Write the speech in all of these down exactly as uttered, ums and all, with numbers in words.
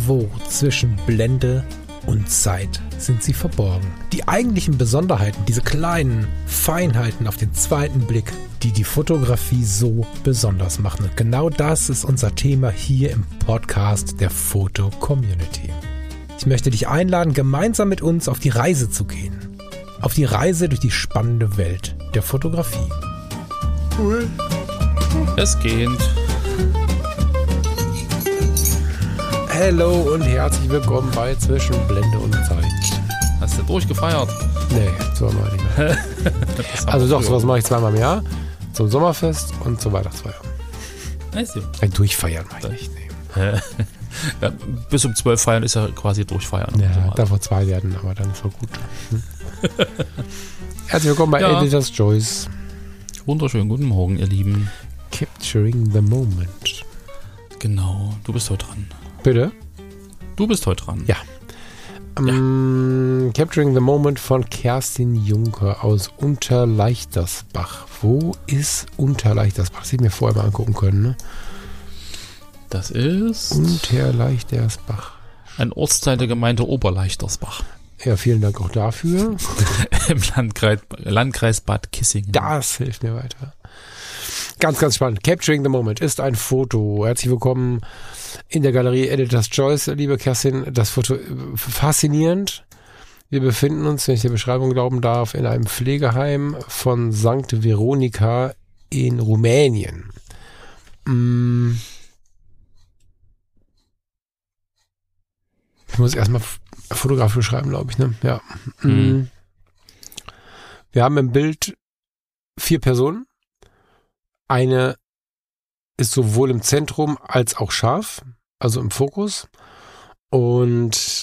Irgendwo zwischen Blende und Zeit sind sie verborgen. Die eigentlichen Besonderheiten, diese kleinen Feinheiten auf den zweiten Blick, die die Fotografie so besonders machen. Und genau das ist unser Thema hier im Podcast der Foto-Community. Ich möchte dich einladen, gemeinsam mit uns auf die Reise zu gehen. Auf die Reise durch die spannende Welt der Fotografie. Cool. Es geht. Hallo und herzlich willkommen bei Zwischen Blende und Zeit. Hast du durchgefeiert? Nee, zweimal nicht mehr. Also doch, sowas mache ich zweimal im Jahr. Zum Sommerfest und zur Weihnachtsfeier. Also. Ein Durchfeiern mache ich nicht. Nee. Ja, bis um zwölf feiern ist ja quasi durchfeiern. Ja, davor zwei werden, aber dann ist auch gut. Hm. Herzlich willkommen bei ja. Editor's Choice. Wunderschönen guten Morgen, ihr Lieben. Capturing the Moment. Genau, du bist heute dran. Bitte? Du bist heute dran. Ja. ja. Um, Capturing the Moment von Kerstin Juncker aus Unterleichtersbach. Wo ist Unterleichtersbach? Das hätte ich mir vorher mal angucken können, ne? Das ist Unterleichtersbach. Ein Ortsteil der Gemeinde Oberleichtersbach. Ja, vielen Dank auch dafür. Im Landkreis, Landkreis Bad Kissingen. Das hilft mir weiter. Ganz, ganz spannend. Capturing the Moment ist ein Foto. Herzlich willkommen in der Galerie Editor's Choice, liebe Kerstin. Das Foto faszinierend. Wir befinden uns, wenn ich der Beschreibung glauben darf, in einem Pflegeheim von Sankt Veronika in Rumänien. Mm. Ich muss erstmal Fotografie schreiben, glaube ich, ne? Ja. Mhm. Wir haben im Bild vier Personen. Eine ist sowohl im Zentrum als auch scharf, also im Fokus. Und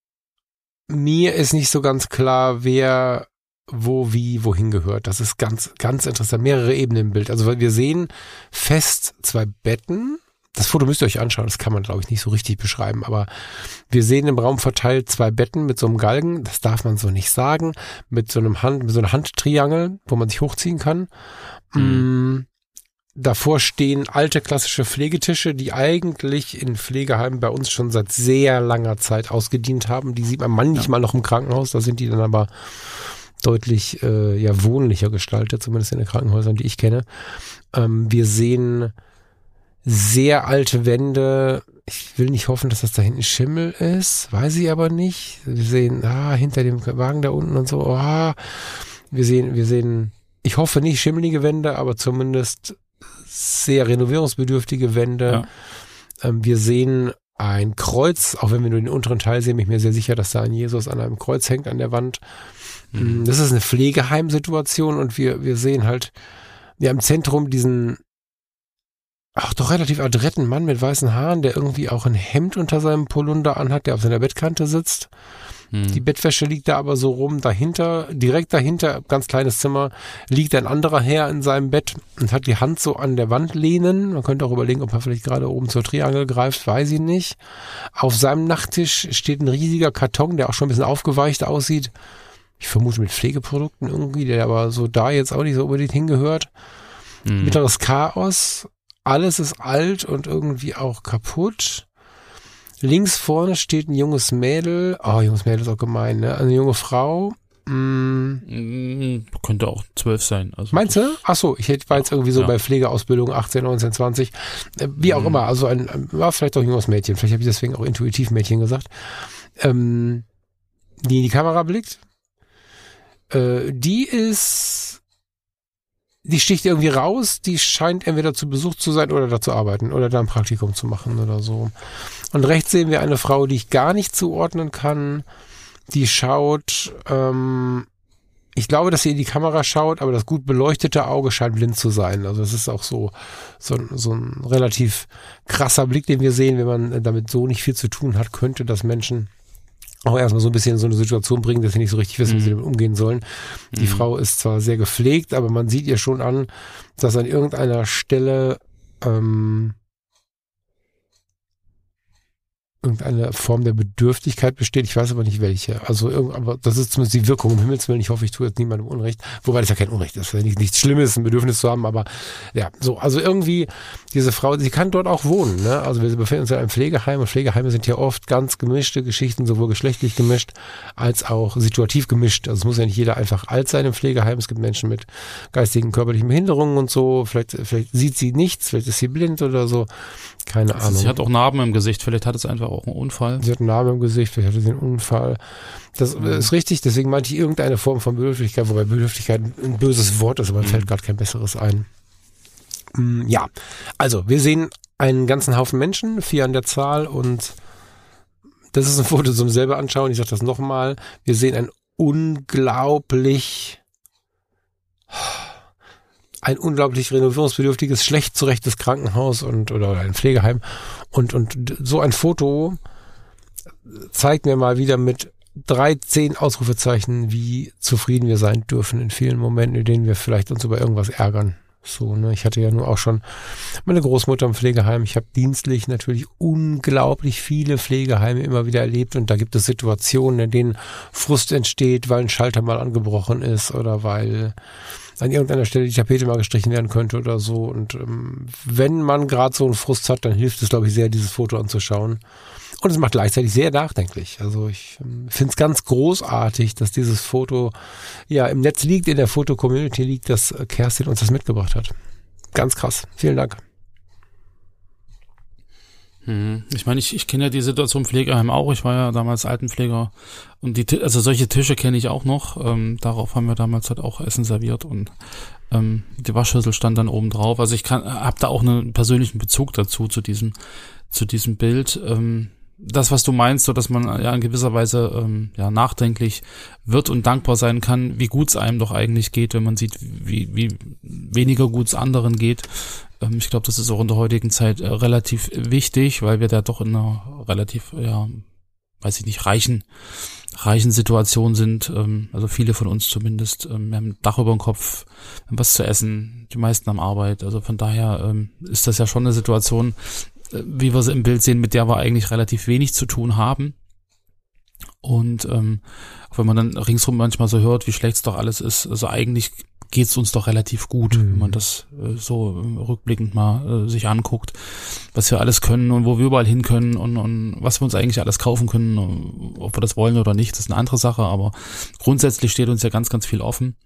mir ist nicht so ganz klar, wer wo, wie, wohin gehört. Das ist ganz, ganz interessant. Mehrere Ebenen im Bild. Also wir sehen fest zwei Betten. Das Foto müsst ihr euch anschauen, das kann man, glaube ich, nicht so richtig beschreiben, aber wir sehen im Raum verteilt zwei Betten mit so einem Galgen, das darf man so nicht sagen, mit so einem Hand, mit so einer Handtriangel, wo man sich hochziehen kann. Mhm. Davor stehen alte klassische Pflegetische, die eigentlich in Pflegeheimen bei uns schon seit sehr langer Zeit ausgedient haben. Die sieht man manchmal ja. noch im Krankenhaus, da sind die dann aber deutlich äh, ja wohnlicher gestaltet, zumindest in den Krankenhäusern, die ich kenne. Ähm, wir sehen sehr alte Wände. Ich will nicht hoffen, dass das da hinten Schimmel ist. Weiß ich aber nicht. Wir sehen, ah, hinter dem Wagen da unten und so, ah. Wir sehen, wir sehen, ich hoffe nicht schimmelige Wände, aber zumindest sehr renovierungsbedürftige Wände. Ja. Ähm, wir sehen ein Kreuz, auch wenn wir nur den unteren Teil sehen, bin ich mir sehr sicher, dass da ein Jesus an einem Kreuz hängt an der Wand. Mhm. Das ist eine Pflegeheimsituation und wir, wir sehen halt, ja, im Zentrum diesen ach, doch relativ adretten Mann mit weißen Haaren, der irgendwie auch ein Hemd unter seinem Polunder anhat, der auf seiner Bettkante sitzt. Hm. Die Bettwäsche liegt da aber so rum. Dahinter, direkt dahinter, ganz kleines Zimmer, liegt ein anderer Herr in seinem Bett und hat die Hand so an der Wand lehnen. Man könnte auch überlegen, ob er vielleicht gerade oben zur Triangel greift, weiß ich nicht. Auf seinem Nachttisch steht ein riesiger Karton, der auch schon ein bisschen aufgeweicht aussieht. Ich vermute mit Pflegeprodukten irgendwie, der aber so da jetzt auch nicht so unbedingt hingehört. Hm. Mittleres Chaos. Alles ist alt und irgendwie auch kaputt. Links vorne steht ein junges Mädel. Oh, junges Mädel ist auch gemein, ne? Eine junge Frau. Mm. Könnte auch zwölf sein. Also meinst du? Ach so, ich war jetzt irgendwie so ja. bei Pflegeausbildung achtzehn, neunzehn, zwanzig. Wie auch mm. immer. Also ein, war vielleicht auch ein junges Mädchen. Vielleicht habe ich deswegen auch intuitiv Mädchen gesagt. Ähm, die in die Kamera blickt. Äh, die ist... Die sticht irgendwie raus, die scheint entweder zu Besuch zu sein oder da zu arbeiten oder da ein Praktikum zu machen oder so. Und rechts sehen wir eine Frau, die ich gar nicht zuordnen kann. Die schaut, ähm, ich glaube, dass sie in die Kamera schaut, aber das gut beleuchtete Auge scheint blind zu sein. Also es ist auch so, so, so ein relativ krasser Blick, den wir sehen, wenn man damit so nicht viel zu tun hat, könnte das Menschen auch erstmal so ein bisschen in so eine Situation bringen, dass sie nicht so richtig wissen, wie sie damit umgehen sollen. Die mhm. Frau ist zwar sehr gepflegt, aber man sieht ihr schon an, dass an irgendeiner Stelle ähm, irgendeine Form der Bedürftigkeit besteht. Ich weiß aber nicht welche. Also irgend, aber das ist zumindest die Wirkung, um Himmels Willen. Ich hoffe, ich tue jetzt niemandem Unrecht. Wobei das ja kein Unrecht ist. Das ist ja nicht, nichts Schlimmes, ein Bedürfnis zu haben. Aber ja, so. Also irgendwie diese Frau, sie kann dort auch wohnen. Ne? Also wir befinden uns in einem Pflegeheim. Und Pflegeheime sind ja oft ganz gemischte Geschichten, sowohl geschlechtlich gemischt als auch situativ gemischt. Also es muss ja nicht jeder einfach alt sein im Pflegeheim. Es gibt Menschen mit geistigen, körperlichen Behinderungen und so. Vielleicht, vielleicht sieht sie nichts. Vielleicht ist sie blind oder so. Keine also Ahnung. Sie hat auch Narben im Gesicht, vielleicht hat es einfach auch einen Unfall. Sie hat einen Narben im Gesicht, vielleicht hatte sie einen Unfall. Das ist richtig, deswegen meinte ich irgendeine Form von Bedürftigkeit, wobei Bedürftigkeit ein böses Wort ist, aber mir mhm. fällt gerade kein besseres ein. Ja, also wir sehen einen ganzen Haufen Menschen, vier an der Zahl, und das ist ein Foto zum selber anschauen, ich sage das nochmal, wir sehen ein unglaublich... ein unglaublich renovierungsbedürftiges, schlecht zurechtes Krankenhaus und oder ein Pflegeheim. Und, und so ein Foto zeigt mir mal wieder mit drei, zehn Ausrufezeichen, wie zufrieden wir sein dürfen in vielen Momenten, in denen wir vielleicht uns über irgendwas ärgern. So, ne? Ich hatte ja nur auch schon meine Großmutter im Pflegeheim. Ich habe dienstlich natürlich unglaublich viele Pflegeheime immer wieder erlebt, und da gibt es Situationen, in denen Frust entsteht, weil ein Schalter mal angebrochen ist oder weil an irgendeiner Stelle die Tapete mal gestrichen werden könnte oder so. Und ähm, wenn man gerade so einen Frust hat, dann hilft es, glaube ich, sehr, dieses Foto anzuschauen. Und es macht gleichzeitig sehr nachdenklich. Also ich ähm, finde es ganz großartig, dass dieses Foto ja im Netz liegt, in der Foto-Community liegt, dass Kerstin uns das mitgebracht hat. Ganz krass. Vielen Dank. Ich meine, ich, ich kenne ja die Situation im Pflegeheim auch. Ich war ja damals Altenpfleger, und die, also solche Tische kenne ich auch noch. Ähm, darauf haben wir damals halt auch Essen serviert, und ähm, die Waschschüssel stand dann oben drauf. Also ich kann, habe da auch einen persönlichen Bezug dazu zu diesem, zu diesem Bild. Ähm, das, was du meinst, so dass man ja in gewisser Weise ähm, ja nachdenklich wird und dankbar sein kann, wie gut es einem doch eigentlich geht, wenn man sieht, wie, wie weniger gut es anderen geht. Ähm, ich glaube, das ist auch in der heutigen Zeit äh, relativ wichtig, weil wir da doch in einer relativ, ja, weiß ich nicht, reichen, reichen Situation sind. Ähm, also viele von uns zumindest. Ähm, wir haben ein Dach über dem Kopf, wir haben was zu essen, die meisten haben Arbeit. Also von daher ähm, ist das ja schon eine Situation, wie wir sie im Bild sehen, mit der wir eigentlich relativ wenig zu tun haben. Und ähm, auch wenn man dann ringsrum manchmal so hört, wie schlecht es doch alles ist, also eigentlich geht es uns doch relativ gut, mhm. wenn man das äh, so rückblickend mal äh, sich anguckt, was wir alles können und wo wir überall hin können und, und was wir uns eigentlich alles kaufen können, ob wir das wollen oder nicht, das ist eine andere Sache, aber grundsätzlich steht uns ja ganz, ganz viel offen.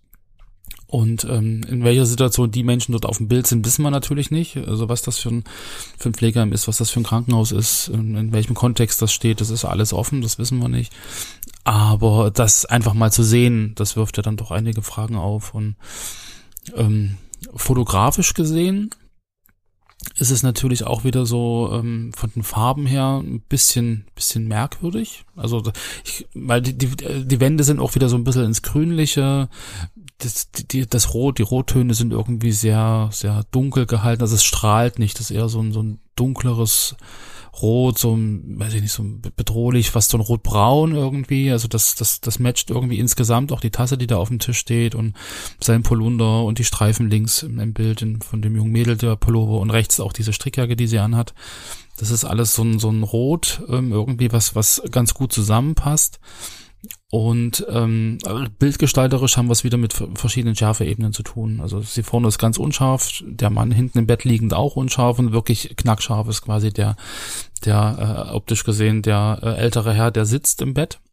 Und ähm, in welcher Situation die Menschen dort auf dem Bild sind, wissen wir natürlich nicht. Also was das für ein, für ein Pflegeheim ist, was das für ein Krankenhaus ist, in, in welchem Kontext das steht, das ist alles offen, das wissen wir nicht. Aber das einfach mal zu sehen, das wirft ja dann doch einige Fragen auf. Und ähm, fotografisch gesehen ist es natürlich auch wieder so ähm, von den Farben her ein bisschen bisschen merkwürdig. Also ich, weil die, die die Wände sind auch wieder so ein bisschen ins Grünliche. Das, die, das Rot, die Rottöne sind irgendwie sehr sehr dunkel gehalten. Also es strahlt nicht. Das ist eher so ein so ein dunkleres Rot, so ein, weiß ich nicht, so ein bedrohlich, fast so ein Rotbraun irgendwie. Also das das das matcht irgendwie insgesamt auch die Tasse, die da auf dem Tisch steht, und sein Polunder und die Streifen links im, im Bild von dem jungen Mädel, der Pullover, und rechts auch diese Strickjacke, die sie anhat. Das ist alles so ein so ein Rot ähm, irgendwie, was was ganz gut zusammenpasst. Und ähm, bildgestalterisch haben wir es wieder mit verschiedenen Schärfeebenen zu tun. Also sie vorne ist ganz unscharf, der Mann hinten im Bett liegend auch unscharf, und wirklich knackscharf ist quasi der, der äh, optisch gesehen der äh, ältere Herr, der sitzt im Bett.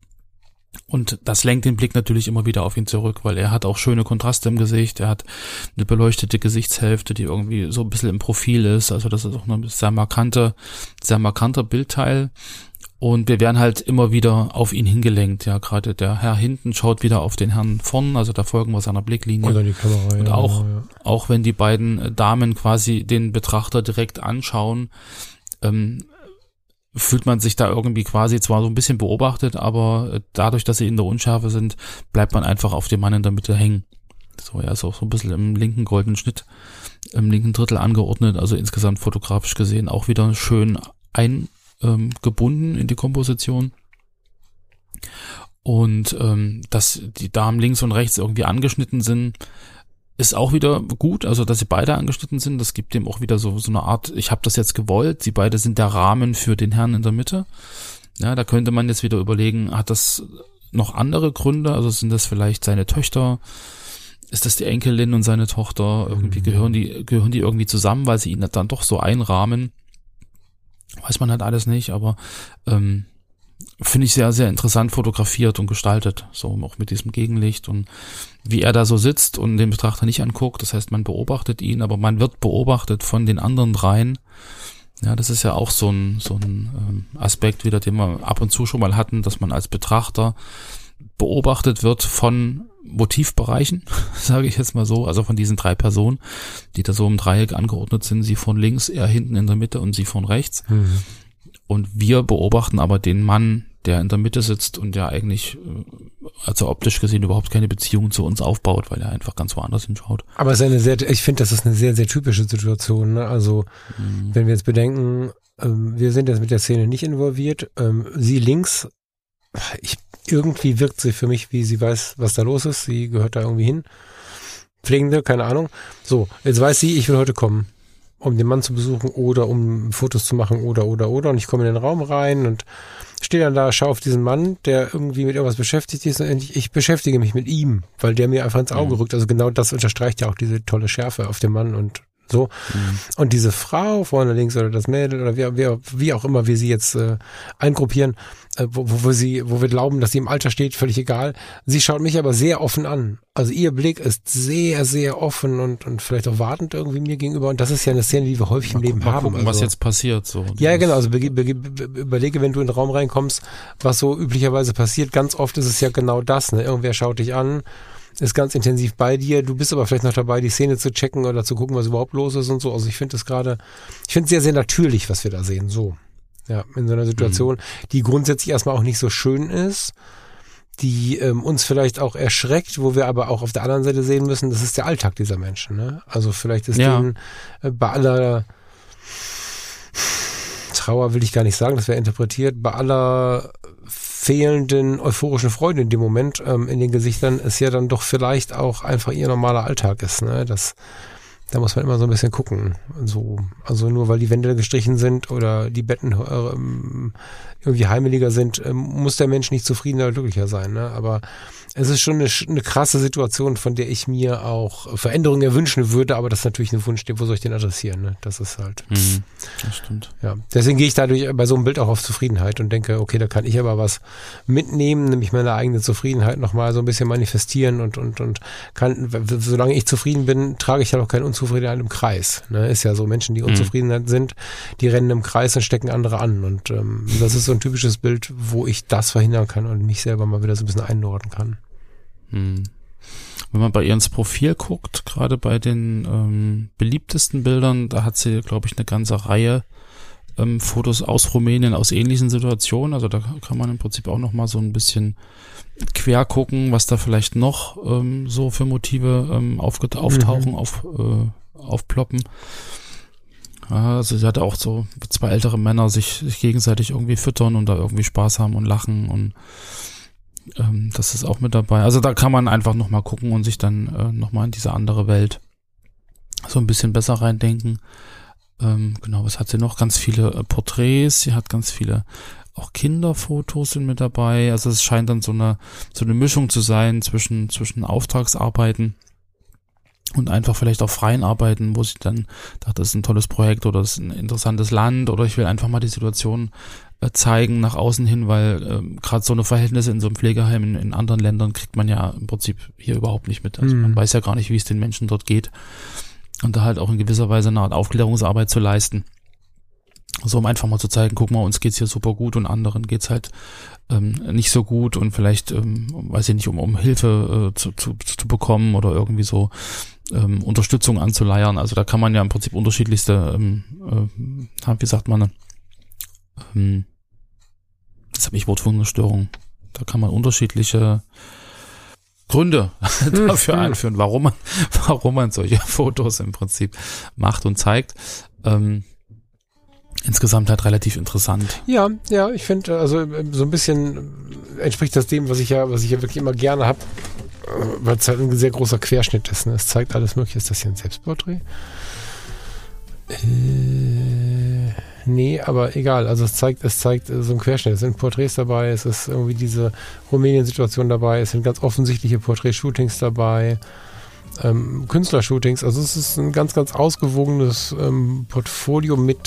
Und das lenkt den Blick natürlich immer wieder auf ihn zurück, weil er hat auch schöne Kontraste im Gesicht, er hat eine beleuchtete Gesichtshälfte, die irgendwie so ein bisschen im Profil ist. Also das ist auch ein sehr markante, sehr markanter Bildteil. Und wir werden halt immer wieder auf ihn hingelenkt. Ja, gerade der Herr hinten schaut wieder auf den Herrn vorn, also da folgen wir seiner Blicklinie. Oder die Kamera, und ja, auch, ja, ja. auch wenn die beiden Damen quasi den Betrachter direkt anschauen, ähm, fühlt man sich da irgendwie quasi zwar so ein bisschen beobachtet, aber dadurch, dass sie in der Unschärfe sind, bleibt man einfach auf dem Mann in der Mitte hängen. So, er ist auch so ein bisschen im linken goldenen Schnitt, im linken Drittel angeordnet, also insgesamt fotografisch gesehen auch wieder schön ein ähm, gebunden in die Komposition. Und ähm, dass die Damen links und rechts irgendwie angeschnitten sind, ist auch wieder gut, also dass sie beide angeschnitten sind, das gibt dem auch wieder so so eine Art, ich habe das jetzt gewollt, sie beide sind der Rahmen für den Herrn in der Mitte. Ja, da könnte man jetzt wieder überlegen, hat das noch andere Gründe, also sind das vielleicht seine Töchter, ist das die Enkelin und seine Tochter, irgendwie mhm. gehören die gehören die irgendwie zusammen, weil sie ihn dann doch so einrahmen, weiß man halt alles nicht, aber ähm, finde ich sehr, sehr interessant fotografiert und gestaltet, so auch mit diesem Gegenlicht und wie er da so sitzt und den Betrachter nicht anguckt, das heißt, man beobachtet ihn, aber man wird beobachtet von den anderen dreien. Ja, das ist ja auch so ein so ein ähm, Aspekt wieder, den wir ab und zu schon mal hatten, dass man als Betrachter beobachtet wird von Motivbereichen, sage ich jetzt mal so, also von diesen drei Personen, die da so im Dreieck angeordnet sind, sie von links, er hinten in der Mitte und sie von rechts. Mhm. Und wir beobachten aber den Mann, der in der Mitte sitzt und der eigentlich, also optisch gesehen, überhaupt keine Beziehung zu uns aufbaut, weil er einfach ganz woanders hinschaut. Aber es ist eine sehr, ich finde, das ist eine sehr, sehr typische Situation. Ne? Also, mhm. wenn wir jetzt bedenken, ähm, wir sind jetzt mit der Szene nicht involviert, ähm, sie links, ich, irgendwie wirkt sie für mich, wie sie weiß, was da los ist. Sie gehört da irgendwie hin. Pflegende, keine Ahnung. So, jetzt weiß sie, ich will heute kommen, um den Mann zu besuchen oder um Fotos zu machen oder, oder, oder. Und ich komme in den Raum rein und stehe dann da, schaue auf diesen Mann, der irgendwie mit irgendwas beschäftigt ist und ich, ich beschäftige mich mit ihm, weil der mir einfach ins Auge mhm. rückt. Also genau das unterstreicht ja auch diese tolle Schärfe auf dem Mann und so. Mhm. Und diese Frau vorne links oder das Mädel oder wie, wie, wie auch immer wir sie jetzt äh, eingruppieren, äh, wo, wo, sie, wo wir glauben, dass sie im Alter steht, völlig egal. Sie schaut mich aber sehr offen an. Also ihr Blick ist sehr, sehr offen und, und vielleicht auch wartend irgendwie mir gegenüber. Und das ist ja eine Szene, die wir häufig mal im Leben mal haben. Gucken, also, was jetzt passiert. So. Ja, genau. Also be, be, be, überlege, wenn du in den Raum reinkommst, was so üblicherweise passiert. Ganz oft ist es ja genau das. Ne? Irgendwer schaut dich an, ist ganz intensiv bei dir, du bist aber vielleicht noch dabei, die Szene zu checken oder zu gucken, was überhaupt los ist und so. Also ich finde das gerade, ich finde es sehr, sehr natürlich, was wir da sehen, so. Ja, in so einer Situation, mhm. die grundsätzlich erstmal auch nicht so schön ist, die ähm, uns vielleicht auch erschreckt, wo wir aber auch auf der anderen Seite sehen müssen, das ist der Alltag dieser Menschen, ne? Also vielleicht ist ja. denen äh, bei aller Trauer will ich gar nicht sagen, das wäre interpretiert, bei aller fehlenden euphorischen Freude in dem Moment ähm, in den Gesichtern ist ja dann doch vielleicht auch einfach ihr normaler Alltag ist, ne? Das, da muss man immer so ein bisschen gucken. So, also nur weil die Wände gestrichen sind oder die Betten ähm, irgendwie heimeliger sind, ähm, muss der Mensch nicht zufriedener oder glücklicher sein, ne? Aber es ist schon eine, eine krasse Situation, von der ich mir auch Veränderungen erwünschen würde, aber das ist natürlich ein Wunsch, wo soll ich den adressieren, ne? Das ist halt. Mhm, das stimmt. Ja, deswegen gehe ich dadurch bei so einem Bild auch auf Zufriedenheit und denke, okay, da kann ich aber was mitnehmen, nämlich meine eigene Zufriedenheit nochmal so ein bisschen manifestieren und, und, und kann, solange ich zufrieden bin, trage ich ja auch keine Unzufriedenheit im Kreis, ne? Ist ja so, Menschen, die unzufrieden mhm. sind, die rennen im Kreis und stecken andere an und ähm, das ist so ein typisches Bild, wo ich das verhindern kann und mich selber mal wieder so ein bisschen einnorden kann. Hm. Wenn man bei ihr ins Profil guckt, gerade bei den ähm, beliebtesten Bildern, da hat sie, glaube ich, eine ganze Reihe ähm, Fotos aus Rumänien, aus ähnlichen Situationen. Also da kann man im Prinzip auch noch mal so ein bisschen quer gucken, was da vielleicht noch ähm, so für Motive ähm, aufget- auftauchen, mhm. auf, äh, aufploppen. Also sie hatte auch so zwei ältere Männer sich, sich gegenseitig irgendwie füttern und da irgendwie Spaß haben und lachen und ähm, das ist auch mit dabei. Also da kann man einfach nochmal gucken und sich dann äh, nochmal in diese andere Welt so ein bisschen besser reindenken. Ähm, genau, was hat sie noch? Ganz viele äh, Porträts, sie hat ganz viele auch Kinderfotos sind mit dabei. Also es scheint dann so eine so eine Mischung zu sein zwischen zwischen Auftragsarbeiten und einfach vielleicht auch freien Arbeiten, wo sie dann dachte, das ist ein tolles Projekt oder das ist ein interessantes Land oder ich will einfach mal die Situation äh, zeigen nach außen hin, weil äh, gerade so eine Verhältnisse in so einem Pflegeheim in, in anderen Ländern kriegt man ja im Prinzip hier überhaupt nicht mit. Also mhm. man weiß ja gar nicht, wie es den Menschen dort geht und da halt auch in gewisser Weise eine Art Aufklärungsarbeit zu leisten. So, um einfach mal zu zeigen, guck mal, uns geht's hier super gut und anderen geht's halt ähm, nicht so gut und vielleicht, ähm, weiß ich nicht, um, um Hilfe äh, zu, zu, zu bekommen oder irgendwie so ähm, Unterstützung anzuleiern. Also da kann man ja im Prinzip unterschiedlichste, ähm, äh, wie sagt man, ähm, jetzt habe ich Wortfindungsstörung. Da kann man unterschiedliche Gründe dafür einführen, warum man, warum man solche Fotos im Prinzip macht und zeigt. Ähm, Insgesamt halt relativ interessant. Ja, ja, ich finde, also so ein bisschen entspricht das dem, was ich ja, was ich ja wirklich immer gerne habe. weil es halt ein sehr großer Querschnitt ist. Ne? Es zeigt alles Mögliche. Ist das hier ein Selbstporträt? Äh, nee, aber egal. Also es zeigt, es zeigt so einen Querschnitt. Es sind Porträts dabei, es ist irgendwie diese Rumänien-Situation dabei, es sind ganz offensichtliche Porträt-Shootings dabei, ähm, Künstlershootings. Also es ist ein ganz, ganz ausgewogenes ähm, Portfolio mit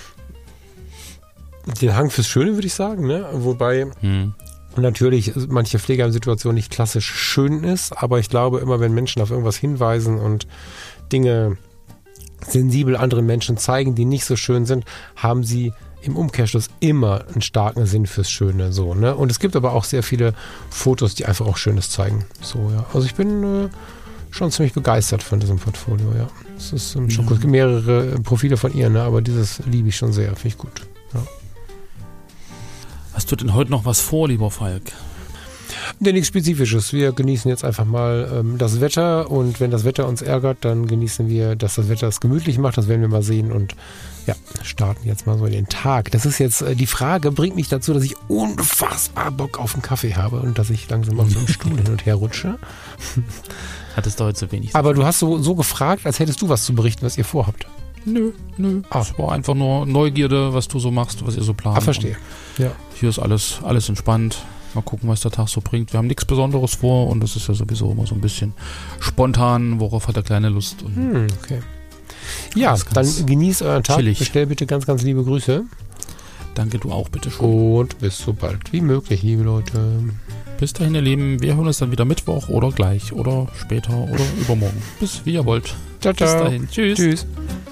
den Hang fürs Schöne, würde ich sagen. Ne? Wobei hm. natürlich manche Pflegeheimsituation nicht klassisch schön ist, aber ich glaube immer, wenn Menschen auf irgendwas hinweisen und Dinge sensibel anderen Menschen zeigen, die nicht so schön sind, haben sie im Umkehrschluss immer einen starken Sinn fürs Schöne. So, ne? Und es gibt aber auch sehr viele Fotos, die einfach auch Schönes zeigen. So, ja. Also ich bin äh, schon ziemlich begeistert von diesem Portfolio, ja. Es ist ähm, schon Ja. gut. Es gibt mehrere Profile von ihr, ne? Aber dieses liebe ich schon sehr, finde ich gut. Ja. Hast du denn heute noch was vor, lieber Falk? Nee, nichts Spezifisches. Wir genießen jetzt einfach mal ähm, das Wetter und wenn das Wetter uns ärgert, dann genießen wir, dass das Wetter es gemütlich macht. Das werden wir mal sehen und ja, starten jetzt mal so in den Tag. Das ist jetzt, äh, die Frage bringt mich dazu, dass ich unfassbar Bock auf einen Kaffee habe und dass ich langsam auf dem Stuhl hin und her rutsche. Hattest du heute zu wenig? Aber du hast so, so gefragt, als hättest du was zu berichten, was ihr vorhabt. Nö, nö. Ah. Es war einfach nur Neugierde, was du so machst, was ihr so plant. Ah, verstehe. Ja. Hier ist alles, alles entspannt. Mal gucken, was der Tag so bringt. Wir haben nichts Besonderes vor und das ist ja sowieso immer so ein bisschen spontan. Worauf hat der Kleine Lust? Und Hm, okay. Ja, ganz, ganz dann genießt euren Tag. chillig. Bestell bitte ganz, ganz liebe Grüße. Danke, du auch, bitte schon. Und bis so bald wie möglich, liebe Leute. Bis dahin, ihr Lieben. Wir hören uns dann wieder Mittwoch oder gleich oder später oder übermorgen. Bis wie ihr wollt. Ciao, ciao. Bis dahin. Tschüss. Tschüss.